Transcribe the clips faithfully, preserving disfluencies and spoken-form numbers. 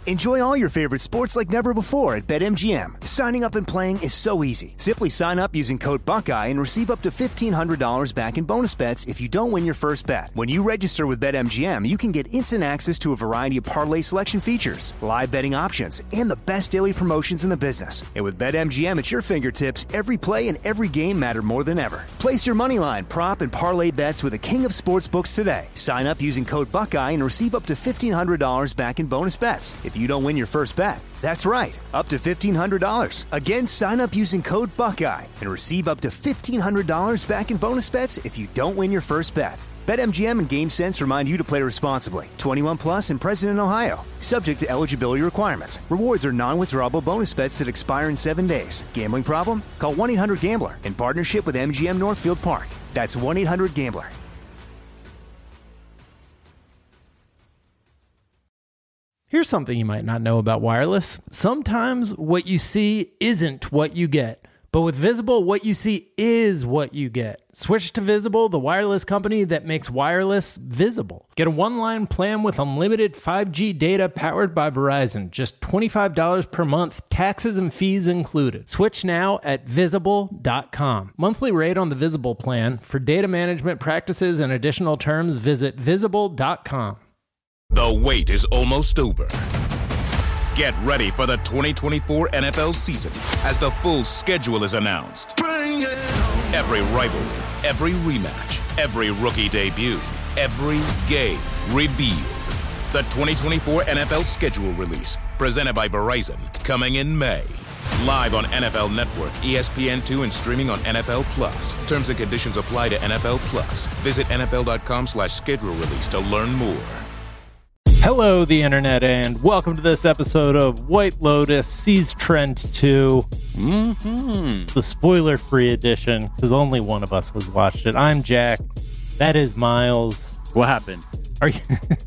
Enjoy all your favorite sports like never before at BetMGM. Signing up and playing is so easy. Simply sign up using code Buckeye and receive up to fifteen hundred dollars back in bonus bets if you don't win your first bet. When you register with BetMGM, you can get instant access to a variety of parlay selection features, live betting options, and the best daily promotions in the business. And with BetMGM at your fingertips, every play and every game matter more than ever. Place your moneyline, prop, and parlay bets with the king of sportsbooks today. Sign up using code Buckeye and receive up to fifteen hundred dollars back in bonus bets if you don't win your first bet. That's right, up to fifteen hundred dollars. Again, sign up using code Buckeye and receive up to fifteen hundred dollars back in bonus bets if you don't win your first bet. BetMGM and GameSense remind you to play responsibly. twenty-one plus and present in Ohio. Subject to eligibility requirements. Rewards are non-withdrawable bonus bets that expire in seven days. Gambling problem? Call one eight hundred gambler in partnership with M G M Northfield Park. That's one eight hundred gambler. Here's something you might not know about wireless. Sometimes what you see isn't what you get. But with Visible, what you see is what you get. Switch to Visible, the wireless company that makes wireless visible. Get a one-line plan with unlimited five G data powered by Verizon. Just twenty-five dollars per month, taxes and fees included. Switch now at visible dot com. Monthly rate on the Visible plan. For data management practices and additional terms, visit visible dot com. The wait is almost over. Get ready for the twenty twenty-four N F L season as the full schedule is announced. Bring it on. Every rivalry, every rematch, every rookie debut, every game revealed. The twenty twenty-four N F L schedule release, presented by Verizon, coming in May. Live on N F L Network, E S P N two, and streaming on N F L Plus. Terms and conditions apply to N F L Plus. Visit N F L dot com slash schedule release to learn more. Hello, the internet, and welcome to this episode of White Lotus Sees Trend two, mm-hmm. the spoiler-free edition, because only one of us has watched it. I'm Jack. That is Miles. What happened? Are you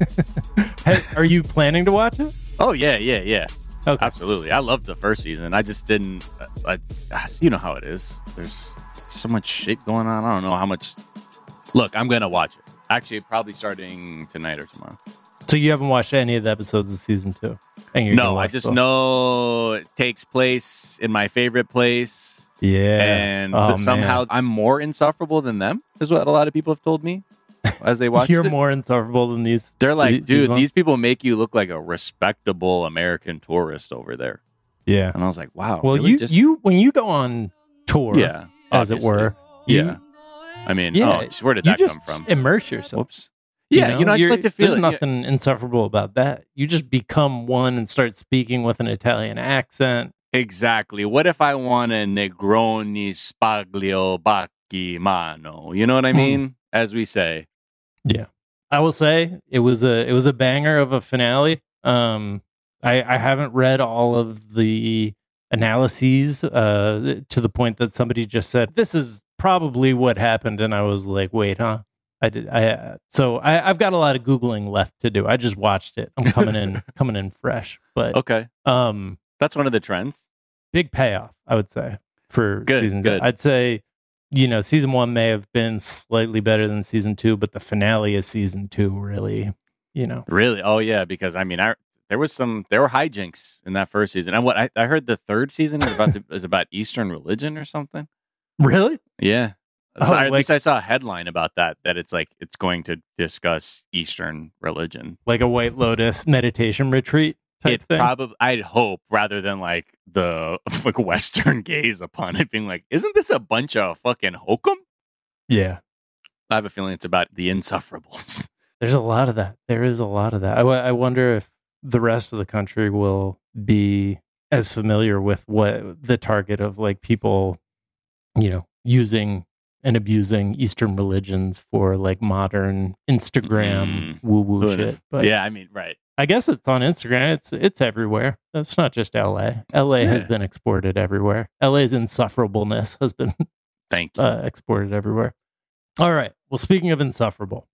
Are you planning to watch it? Oh, yeah, yeah, yeah. Okay. Absolutely. I loved the first season. I just didn't, I, I, you know how it is. There's so much shit going on. I don't know how much. Look, I'm going to watch it. Actually, probably starting tonight or tomorrow. So you haven't watched any of the episodes of season two? And you're no, I just them. know it takes place in my favorite place. Yeah. And oh, somehow man. I'm more insufferable than them, is what a lot of people have told me as they watch You're it. more insufferable than these. They're like, these, dude, these, these people make you look like a respectable American tourist over there. Yeah. And I was like, wow. Well, really? you, just... you when you go on tour, yeah, as it were. You, yeah. I mean, yeah, oh, where did that you just come from? Immerse yourself. Whoops. Yeah, you know, you know I just like to feel there's it. nothing yeah. insufferable about that. You just become one and start speaking with an Italian accent. Exactly. What if I want a Negroni Spaglio Bacchi Mano? You know what I mean? Mm. As we say. Yeah. I will say it was a it was a banger of a finale. Um I, I haven't read all of the analyses uh, to the point that somebody just said, this is probably what happened. And I was like, wait, huh? I did. I uh, so I, I've got a lot of Googling left to do. I just watched it. I'm coming in, coming in fresh. But okay, um, that's one of the trends. Big payoff, I would say, for good, season good. two. I'd say, you know, season one may have been slightly better than season two, but the finale of season two really, you know, really. Oh yeah, because I mean, I there was some there were hijinks in that first season, and what I, I heard the third season is about to, is about Eastern religion or something. Really? Yeah. Oh, at like, least I saw a headline about that, that it's like, it's going to discuss Eastern religion. Like a White Lotus meditation retreat type it thing? Probably, I'd hope, rather than like the like Western gaze upon it being like, isn't this a bunch of fucking hokum? Yeah. I have a feeling it's about the insufferables. There's a lot of that. There is a lot of that. I, w- I wonder if the rest of the country will be as familiar with what the target of like people, you know, using and abusing Eastern religions for like modern Instagram mm, woo woo shit. But yeah, I mean, right. I guess it's on Instagram. It's it's everywhere. That's not just L A. L A yeah. has been exported everywhere. L A's insufferableness has been Thank you. Uh, exported everywhere. All right. Well, speaking of insufferable,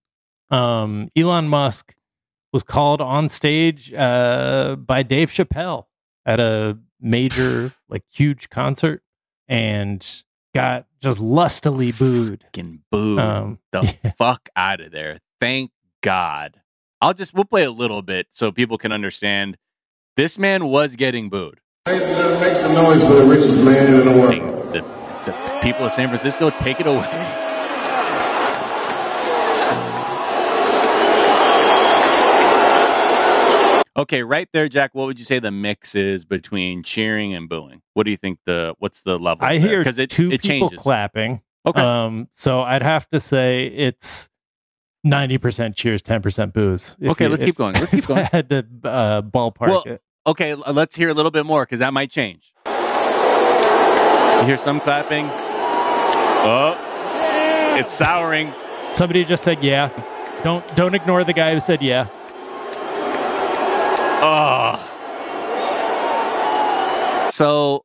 um, Elon Musk was called on stage uh, by Dave Chappelle at a major, like, huge concert, and got just lustily booed. Fucking booed Um, the yeah. fuck out of there. Thank God. I'll just, we'll play a little bit so people can understand. This man was getting booed. Make some noise for the richest man in the world. The, the people of San Francisco, take it away. Okay, right there, Jack. What would you say the mix is between cheering and booing? What do you think the what's the level? I hear because it two it people changes. clapping. Okay, Um, so I'd have to say it's ninety percent cheers, ten percent boos. If okay, you- let's if- keep going. Let's keep if going. I had to uh, ballpark Well, it. Okay, l- let's hear a little bit more because that might change. You hear some clapping. Oh, it's souring. Somebody just said yeah. Don't don't ignore the guy who said yeah. Oh. So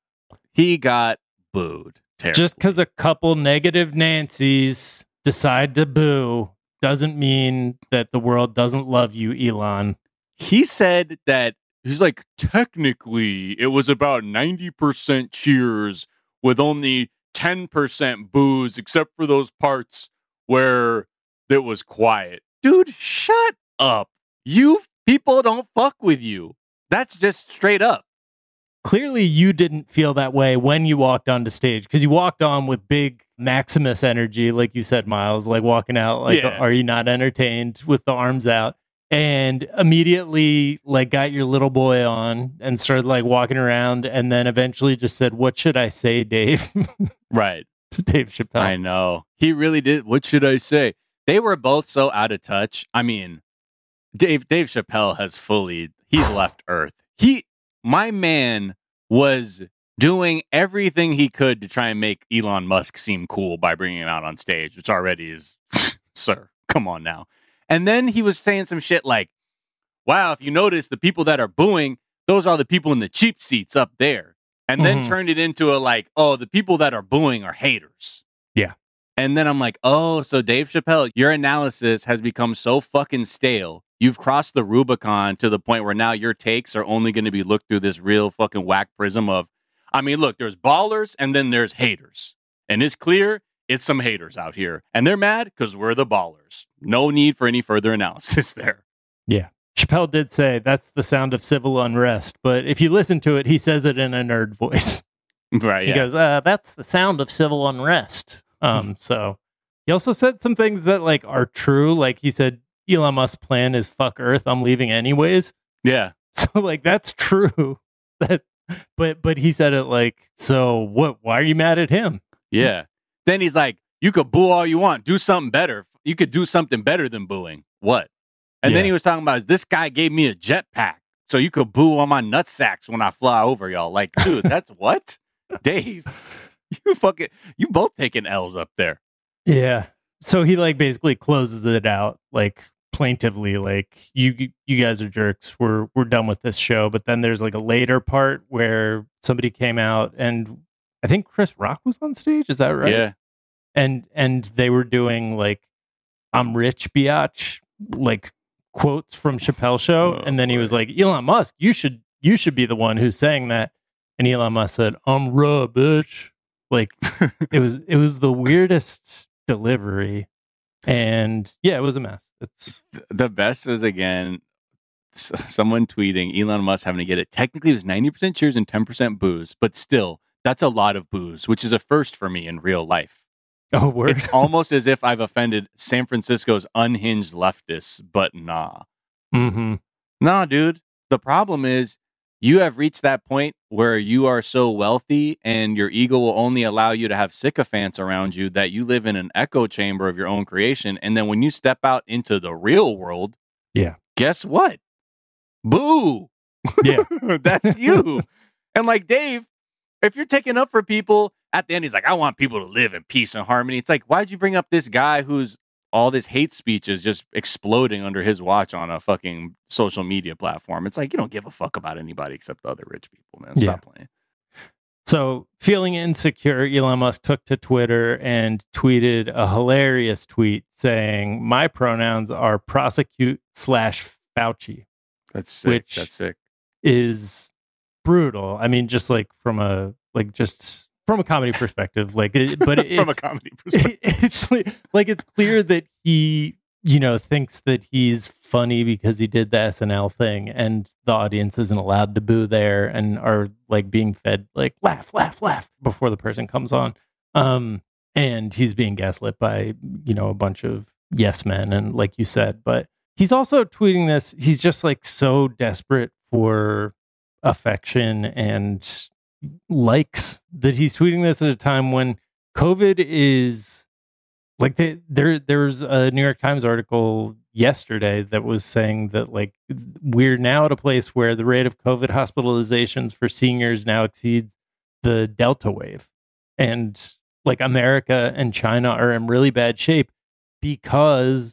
he got booed. Terribly. Just because a couple negative Nancys decide to boo doesn't mean that the world doesn't love you, Elon. He said that he's like, technically, it was about ninety percent cheers with only ten percent boos, except for those parts where it was quiet. Dude, shut up. You people don't fuck with you. That's just straight up. Clearly, you didn't feel that way when you walked onto stage because you walked on with big Maximus energy, like you said, Miles, like walking out like, Yeah. are you not entertained with the arms out? And immediately, like, got your little boy on and started like walking around, and then eventually just said, "What should I say, Dave?" Right. to Dave Chappelle. I know. He really did. What should I say? They were both so out of touch. I mean, Dave Dave Chappelle has fully he's left Earth. He my man was doing everything he could to try and make Elon Musk seem cool by bringing him out on stage, which already is sir, come on now. And then he was saying some shit like, wow, if you notice the people that are booing, those are the people in the cheap seats up there. And then Mhm. turned it into a like, oh, the people that are booing are haters. Yeah. And then I'm like, oh, so Dave Chappelle, your analysis has become so fucking stale. You've crossed the Rubicon to the point where now your takes are only going to be looked through this real fucking whack prism of, I mean, look, there's ballers and then there's haters. And it's clear it's some haters out here. And they're mad because we're the ballers. No need for any further analysis there. Yeah. Chappelle did say that's the sound of civil unrest, but if you listen to it, he says it in a nerd voice. Right. He Yeah. goes, uh, that's the sound of civil unrest. Um, so he also said some things that like are true. Like he said, Elon Musk's plan is fuck Earth. I'm leaving anyways. Yeah. So like that's true. That, but but he said it like, so what? Why are you mad at him? Yeah. Then he's like, you could boo all you want. Do something better. You could do something better than booing. What? And then Yeah. he was talking about, this guy gave me a jetpack so you could boo on my nutsacks when I fly over y'all. Like, dude, that's what? Dave, you fucking, you both taking L's up there. Yeah. So he like basically closes it out like plaintively, like you you guys are jerks. We're we're done with this show. But then there's like a later part where somebody came out and I think Chris Rock was on stage. Is that right? Yeah. And and they were doing like I'm rich biatch like quotes from Chappelle show. Oh, and then he boy. was like, Elon Musk, you should you should be the one who's saying that. And Elon Musk said, I'm raw, bitch. Like it was it was the weirdest delivery. And yeah, it was a mess. It's The best was, again, s- someone tweeting Elon Musk having to get it. Technically, it was ninety percent cheers and ten percent booze, but still, that's a lot of booze, which is a first for me in real life. oh word. It's almost as if I've offended San Francisco's unhinged leftists, but nah. mm-hmm. Nah, dude. The problem is you have reached that point where you are so wealthy and your ego will only allow you to have sycophants around you that you live in an echo chamber of your own creation. And then when you step out into the real world, Yeah. guess what? Boo. Yeah. That's you. And like Dave, if you're taking up for people, at the end he's like, I want people to live in peace and harmony. It's like, why'd you bring up this guy who's all this hate speech is just exploding under his watch on a fucking social media platform? It's like, you don't give a fuck about anybody except the other rich people, man. Stop playing. So, feeling insecure, Elon Musk took to Twitter and tweeted a hilarious tweet saying, my pronouns are prosecute slash Fauci, That's sick. Which- That's sick. is brutal. I mean, just like from a, like just from a comedy perspective, like, it, but it, From a it's, comedy perspective. it's clear, like, it's clear that he you know, thinks that he's funny because he did the S N L thing and the audience isn't allowed to boo there and are like being fed like laugh, laugh, laugh before the person comes on. Um, and he's being gaslit by, you know, a bunch of yes men. And like you said, but he's also tweeting this. He's just like so desperate for affection and likes that he's tweeting this at a time when COVID is like they, there. There was a New York Times article yesterday that was saying that like we're now at a place where the rate of COVID hospitalizations for seniors now exceeds the Delta wave, and like America and China are in really bad shape because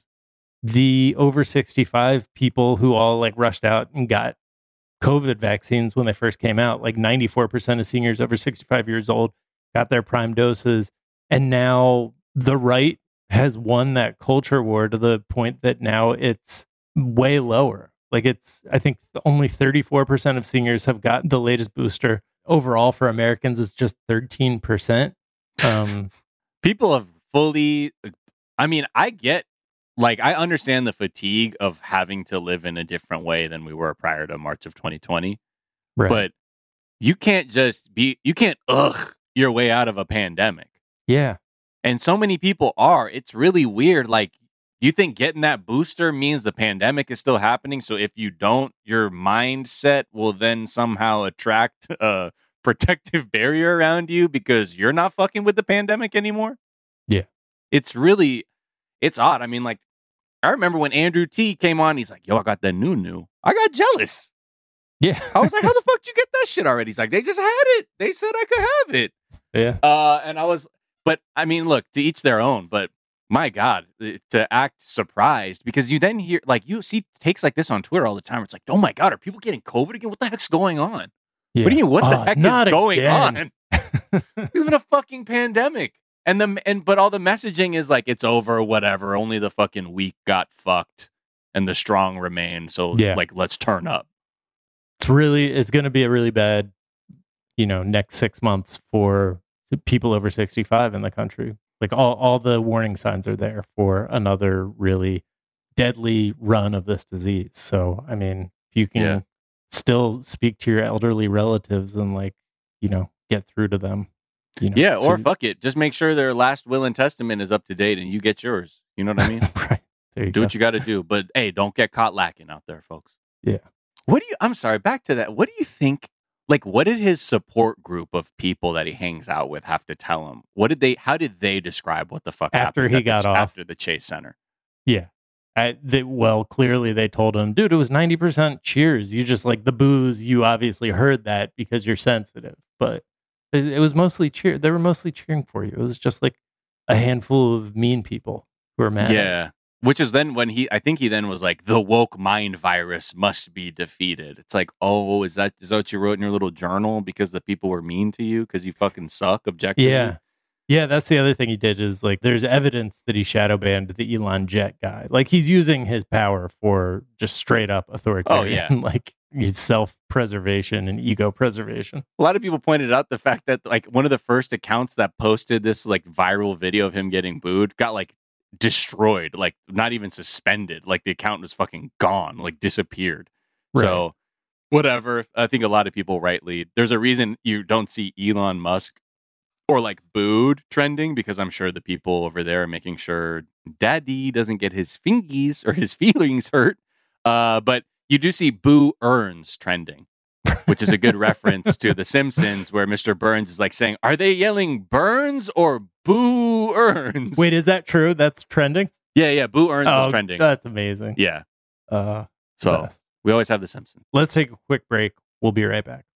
the over sixty-five people who all like rushed out and got COVID vaccines when they first came out, like ninety-four percent of seniors over sixty-five years old got their prime doses. And now the right has won that culture war to the point that now it's way lower. Like it's, I think only thirty-four percent of seniors have gotten the latest booster. Overall for Americans, it's just thirteen percent. Um, People have fully, I mean, I get, like, I understand the fatigue of having to live in a different way than we were prior to March of twenty twenty. right. But you can't just be, you can't, ugh, your way out of a pandemic. Yeah. And so many people are. It's really weird. Like, you think getting that booster means the pandemic is still happening? So if you don't, your mindset will then somehow attract a protective barrier around you because you're not fucking with the pandemic anymore? Yeah. It's really, it's odd. I mean, like, I remember when Andrew T came on, he's like, yo, I got that new new. I got jealous. Yeah. I was like, how the fuck did you get that shit already? He's like, they just had it. They said I could have it. Yeah. Uh, and I was, but I mean, look, to each their own, but my God, to act surprised because you then hear, like, you see takes like this on Twitter all the time. It's like, oh my God, are people getting COVID again? What the heck's going on? Yeah. What do you mean? What the Uh, heck not is going again. on? We live in a fucking pandemic. And the and but all the messaging is like it's over, whatever. Only the fucking weak got fucked, and the strong remain. So Yeah. like, let's turn up. It's really, it's going to be a really bad, you know, next six months for people over sixty-five in the country. Like all, all the warning signs are there for another really deadly run of this disease. So, I mean, if you can Yeah. still speak to your elderly relatives and like, you know, get through to them. You know, Yeah, or so- fuck it, just make sure their last will and testament is up to date, and you get yours. You know what I mean? right. There you Do go. what you got to do, but hey, don't get caught lacking out there, folks. Yeah. What do you? I'm sorry. Back to that. What do you think? Like, what did his support group of people that he hangs out with have to tell him? What did they? How did they describe what the fuck After happened he at the got Ch- off? after the Chase Center? Yeah. I, they, well, clearly they told him, dude, it was ninety percent cheers. You just like the booze. You obviously heard that because you're sensitive, but it, it was mostly cheer. They were mostly cheering for you. It was just like a handful of mean people who were mad. Yeah. Which is then when he, I think he then was like, the woke mind virus must be defeated. It's like, oh, is that is that what you wrote in your little journal because the people were mean to you because you fucking suck objectively? Yeah. Yeah, that's the other thing he did is like there's evidence that he shadow banned the Elon Jet guy. Like he's using his power for just straight up authoritarian, Oh, yeah. like self-preservation and ego preservation. A lot of people pointed out the fact that like one of the first accounts that posted this like viral video of him getting booed got like destroyed, like not even suspended. Like the account was fucking gone, like disappeared. Right. So whatever. I think a lot of people rightly, there's a reason you don't see Elon Musk or like booed trending because I'm sure the people over there are making sure daddy doesn't get his fingies or his feelings hurt. Uh, but you do see boo earns trending, which is a good reference to The Simpsons where Mister Burns is like saying, are they yelling Burns or boo earns? Wait, is that true? That's trending? Yeah, yeah. Boo earns Oh, is trending. that's amazing. Yeah. Uh, So best. we always have The Simpsons. Let's take a quick break. We'll be right back.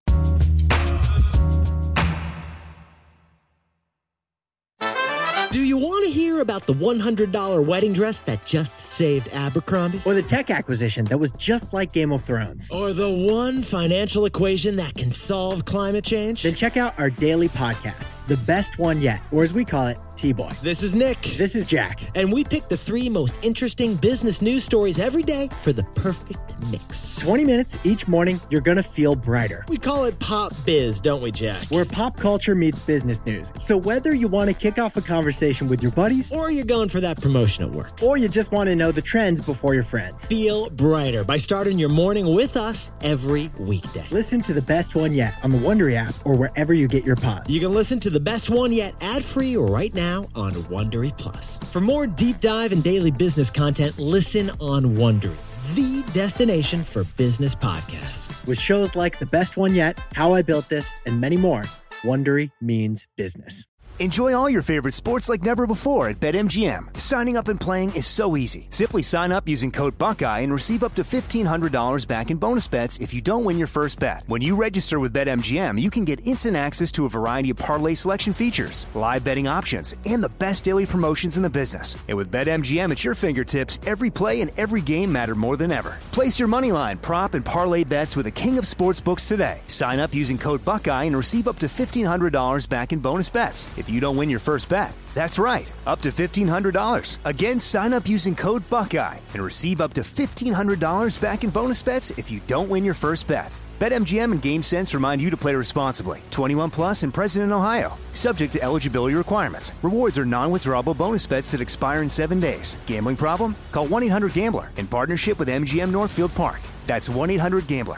Do you want to hear about the one hundred dollars wedding dress that just saved Abercrombie? Or the tech acquisition that was just like Game of Thrones? Or the one financial equation that can solve climate change? Then check out our daily podcast, The Best One Yet, or as we call it, T-Boy. This is Nick. This is Jack. And we pick the three most interesting business news stories every day for the perfect mix. twenty minutes each morning, you're going to feel brighter. We call it Pop Biz, don't we, Jack? Where pop culture meets business news. So whether you want to kick off a conversation with your buddies, Or you're going for that promotion at work. or you just want to know the trends before your friends, Feel brighter by starting your morning with us every weekday. listen to the best one yet on the Wondery app or wherever you get your pods. You can listen to the best one yet ad-free right now on Wondery Plus. For more deep dive and daily business content, listen on Wondery, the destination for business podcasts. With shows like The Best One Yet, How I Built This, and many more, Wondery means business. Enjoy all your favorite sports like never before at BetMGM. Signing up and playing is so easy. Simply sign up using code Buckeye and receive up to fifteen hundred dollars back in bonus bets if you don't win your first bet. When you register with BetMGM, you can get instant access to a variety of parlay selection features, live betting options, and the best daily promotions in the business. And with BetMGM at your fingertips, every play and every game matter more than ever. Place your moneyline, prop, and parlay bets with the king of sportsbooks today. Sign up using code Buckeye and receive up to fifteen hundred dollars back in bonus bets if you don't win your first bet. That's right, up to fifteen hundred dollars. Again, sign up using code Buckeye and receive up to fifteen hundred dollars back in bonus bets if you don't win your first bet. BetMGM and GameSense remind you to play responsibly. twenty-one plus and present in Ohio. Subject to eligibility requirements. Rewards are non-withdrawable bonus bets that expire in seven days. Gambling problem? Call one eight hundred gambler in partnership with M G M Northfield Park. That's one eight hundred gambler.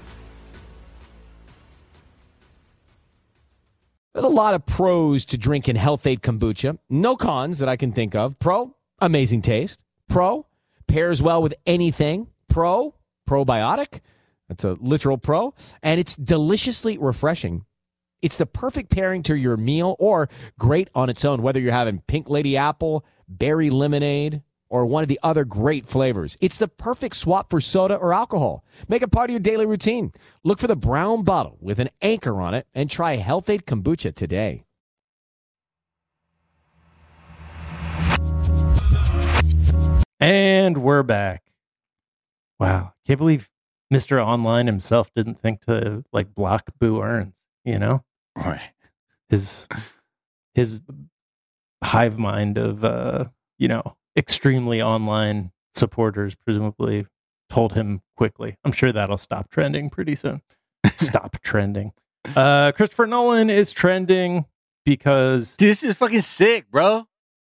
There's a lot of pros to drinking Health-Ade kombucha. No cons that I can think of. Pro, amazing taste. Pro, pairs well with anything. Pro, probiotic. That's a literal pro. And it's deliciously refreshing. It's the perfect pairing to your meal or great on its own, whether you're having pink lady apple, berry lemonade, or one of the other great flavors. It's the perfect swap for soda or alcohol. Make it part of your daily routine. Look for the brown bottle with an anchor on it and try Health-Ade kombucha today. And we're back. Wow. Can't believe Mister Online himself didn't think to like block Boo Earns, you know? Right. His his hive mind of uh, you know, extremely online supporters presumably told him quickly. I'm sure that'll stop trending pretty soon. Stop trending. Uh, Christopher Nolan is trending because Dude, this is fucking sick, bro.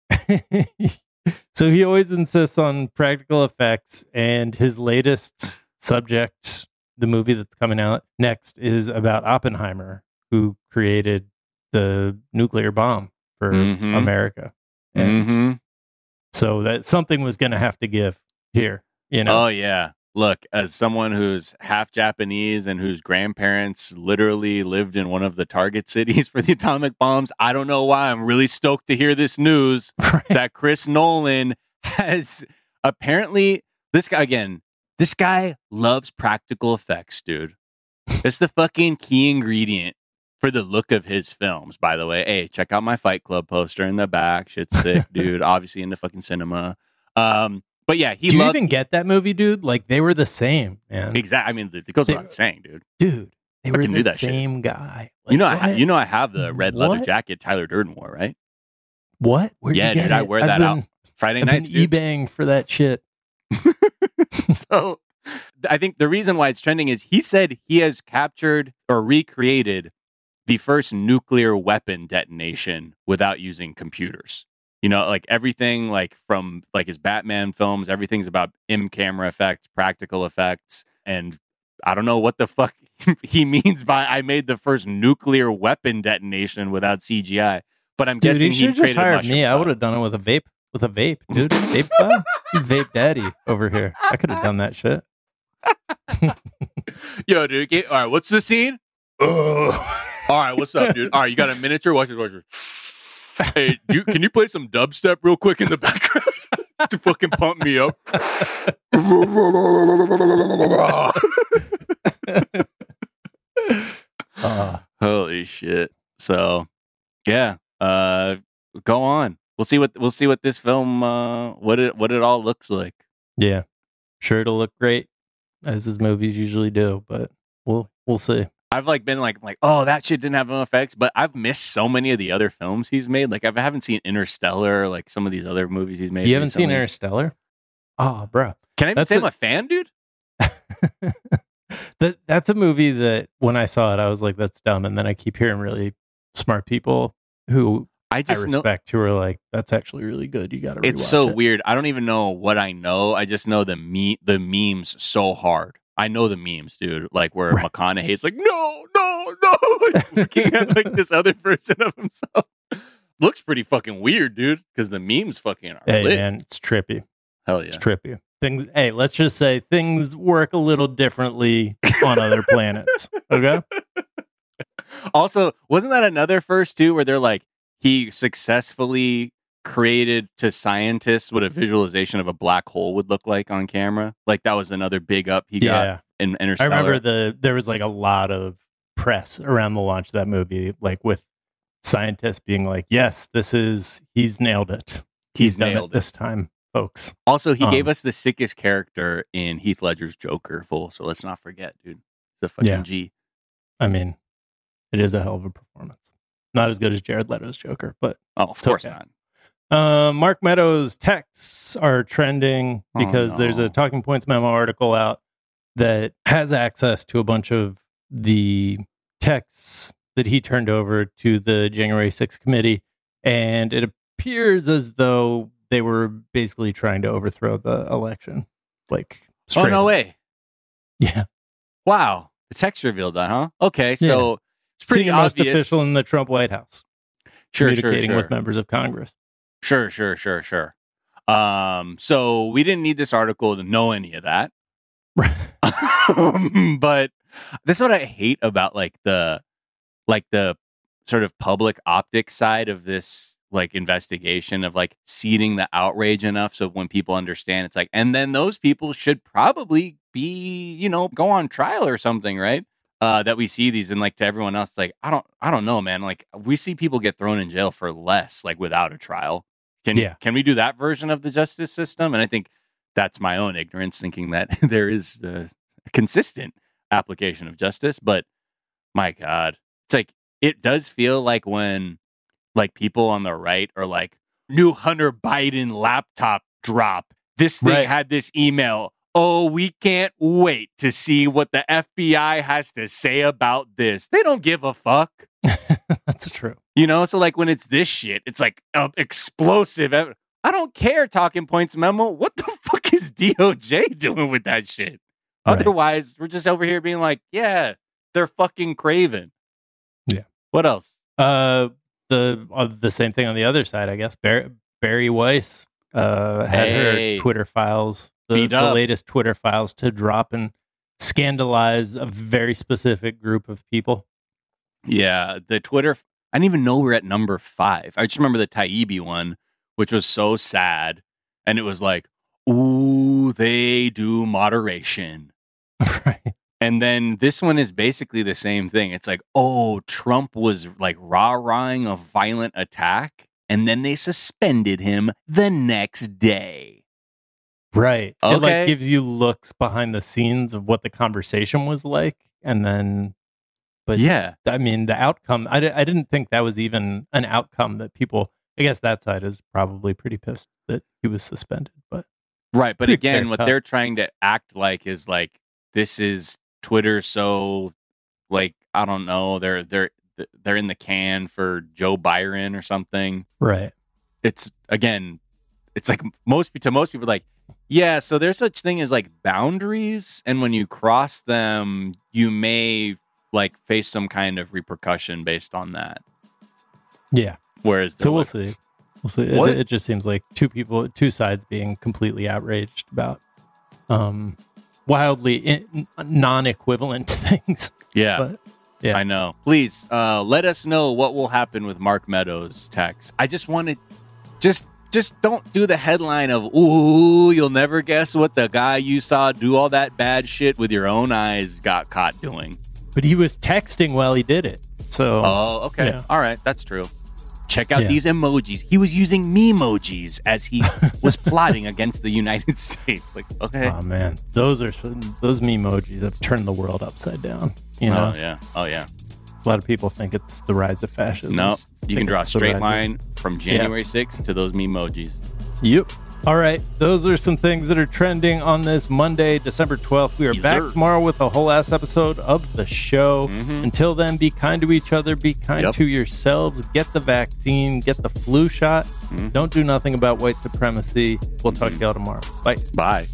so he always insists on practical effects, and his latest subject, the movie that's coming out next, is about Oppenheimer, who created the nuclear bomb for Mhm. America. And Mm-hmm. so that something was going to have to give here, you know? Oh, yeah. Look, as someone who's half Japanese and whose grandparents literally lived in one of the target cities for the atomic bombs, I don't know why I'm really stoked to hear this news Right. that Chris Nolan has apparently, this guy, again, this guy loves practical effects, dude. It's the fucking key ingredient for the look of his films, by the way. Hey, check out my Fight Club poster in the back. Shit's sick, dude. Obviously into fucking cinema. Um, but yeah, he Do you loved... even get that movie, dude? Like, they were the same, man. Exactly. I mean, it goes They- without saying, dude. Dude, they were Fucking do the that shit. same guy. Like, you know, I ha- what? you know, I have the red leather What? jacket Tyler Durden wore, right? What? Where'd yeah, you get dude, it? I wear I've that been, out Friday I've nights, been dude. eBaying for that shit. So, I think the reason why it's trending is he said he has captured or recreated the first nuclear weapon detonation without using computers. You know, like everything, like from like his Batman films, everything's about in-camera effects, practical effects, and I don't know what the fuck he means by I made the first nuclear weapon detonation without C G I. But I'm Dude, guessing he he should have just created hired mushroom me. I cloud. would have done it with a vape. With a vape, dude. Vape cloud? Vape daddy over here. I could have done that shit. Yo, dude. Get, all right, what's the scene? All right, what's up, dude? All right, you got a miniature? Watch it, watch it. Hey, do you, can you play some dubstep real quick in the background to fucking pump me up? Uh, Holy shit! So, yeah, uh, go on. We'll see what we'll see what this film uh, what it what it all looks like. yeah, sure, it'll look great as his movies usually do, but we'll we'll see. I've like been like like oh that shit didn't have no effects, but I've missed so many of the other films he's made. Like I haven't seen Interstellar, like some of these other movies he's made. You haven't recently. seen Interstellar? Oh, bro. Can I even That's say a- I'm a fan, dude? that that's a movie that when I saw it, I was like, that's dumb. And then I keep hearing really smart people who I I just know respect who are like, that's actually really good. You got to. it's so it. weird. I don't even know what I know. I just know the me the memes so hard. I know the memes, dude. Like where Right. McConaughey's like, no, no, no, like, looking at like this other version of himself. Looks pretty fucking weird, dude. Because the memes fucking are Hey lit. man, it's trippy. Hell yeah. It's trippy. Things. Hey, let's just say things work a little differently on other planets. Okay. Also, wasn't that another first too, where they're like he successfully created to scientists what a visualization of a black hole would look like on camera? Like that was another big up he Yeah. got in I Interstellar. remember the there was like a lot of press around the launch of that movie, like with scientists being like, "Yes, this is he's nailed it. He's done nailed it this time, folks." Also, he Um, gave us the sickest character in Heath Ledger's Joker, fool. So let's not forget, dude. It's a fucking Yeah. G. I mean, it is a hell of a performance. Not as good as Jared Leto's Joker, but Oh, of It's course okay. not. Uh, Mark Meadows' texts are trending Oh, because there's no. a Talking Points memo article out that has access to a bunch of the texts that he turned over to the January sixth committee. And it appears as though they were basically trying to overthrow the election. Like, Oh, straight no up. way. Yeah. Wow. The text revealed that, huh? Okay, so it's pretty Senior most obvious. official in the Trump White House. Sure, sure, Communicating sure. with members of Congress. Sure, sure, sure, sure. Um, so we didn't need this article to know any of that. But this is what I hate about like the like the sort of public optics side of this like investigation of like seeding the outrage enough so when people understand it's like, and then those people should probably be, you know, go on trial or something, right? Uh, that we see these and like to everyone else, like I don't, I don't know, man. Like we see people get thrown in jail for less, like without a trial. Can Yeah. can we do that version of the justice system? And I think that's my own ignorance, thinking that there is the consistent application of justice. But my God, it's like it does feel like when like people on the right are like, new Hunter Biden laptop drop. This thing Right. had this email. Oh, we can't wait to see what the F B I has to say about this. They don't give a fuck. That's true. You know, so like when it's this shit, it's like uh, explosive. ev- I don't care. Talking Points memo. What the fuck is D O J doing with that shit? Right. Otherwise, we're just over here being like, yeah, they're fucking craven. Yeah. What else? Uh, the uh, the same thing on the other side, I guess. Barry, Barry Weiss uh, had Hey. her Twitter files, the, Beat the up. latest Twitter files, to drop and scandalize a very specific group of people. Yeah, the Twitter. I didn't even know we're at number five. I just remember the Taibbi one, which was so sad, and it was like, "Ooh, they do moderation." Right. And then this one is basically the same thing. It's like, oh, Trump was like rah-rahing a violent attack, and then they suspended him the next day. Right. It Okay. like gives you looks behind the scenes of what the conversation was like, and then, but Yeah. I mean, the outcome. I, di- I didn't think that was even an outcome that people. I guess that side is probably pretty pissed that he was suspended. But Right. But Pretty again, clear what cut. they're trying to act like is like, this is Twitter. So like, I don't know. They're, they're, they're in the can for Joe Byron or something. right. It's again, it's like most to most people like, yeah, so there's such thing as like boundaries, and when you cross them, you may like face some kind of repercussion based on that. Yeah. Whereas So they're we'll like, see. We'll see. What? It, it just seems like two people, two sides being completely outraged about um, wildly in, non-equivalent things. yeah, But yeah. I know. Please uh, let us know what will happen with Mark Meadows' text. I just wanted, just just don't do the headline of "Ooh, you'll never guess what the guy you saw do all that bad shit with your own eyes got caught doing." But he was texting while he did it. So Oh, okay. Yeah. All right. That's true. Check out Yeah. these emojis. He was using memojis as he was plotting against the United States. Like, okay. Oh man, those are some, those memojis have turned the world upside down. You know, Oh, yeah. Oh, yeah. a lot of people think it's the rise of fascism. No, you Think can draw a it's the straight rise of- line from January sixth to those memojis. Yep. All right. Those are some things that are trending on this Monday, December twelfth. We are Yes, back sir. tomorrow with a whole ass episode of the show. Mhm. Until then, be kind to each other. Be kind Yep. to yourselves. Get the vaccine. Get the flu shot. Mhm. Don't do nothing about white supremacy. We'll talk to y'all tomorrow. Bye. Bye.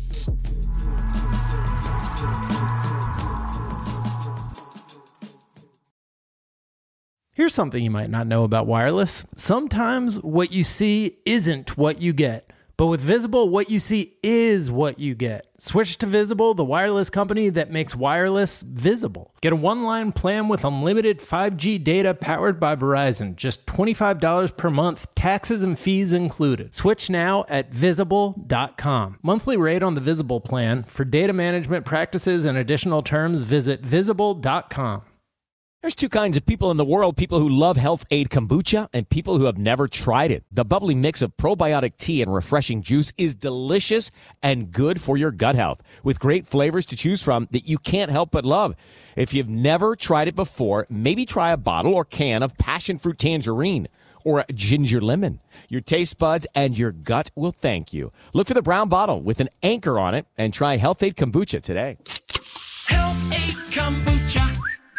Here's something you might not know about wireless. Sometimes what you see isn't what you get. But with Visible, what you see is what you get. Switch to Visible, the wireless company that makes wireless visible. Get a one-line plan with unlimited five G data powered by Verizon. Just twenty-five dollars per month, taxes and fees included. Switch now at visible dot com. Monthly rate on the Visible plan. For data management practices and additional terms, visit visible dot com. There's two kinds of people in the world, people who love Health Aid Kombucha and people who have never tried it. The bubbly mix of probiotic tea and refreshing juice is delicious and good for your gut health, with great flavors to choose from that you can't help but love. If you've never tried it before, maybe try a bottle or can of passion fruit tangerine or a ginger lemon. Your taste buds and your gut will thank you. Look for the brown bottle with an anchor on it and try Health Aid Kombucha today. Health Aid Kombucha.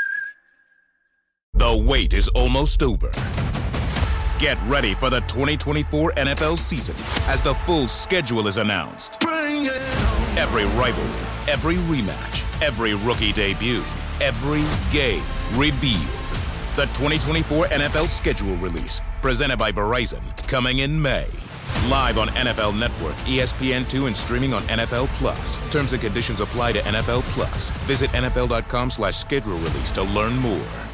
The wait is almost over. Get ready for the twenty twenty-four N F L season as the full schedule is announced. Every rivalry, every rematch, every rookie debut, every game revealed. The twenty twenty-four N F L schedule release, presented by Verizon, coming in May. Live on N F L Network, E S P N two, and streaming on N F L Plus. Terms and conditions apply to N F L Plus. Visit N F L dot com slash schedule release to learn more.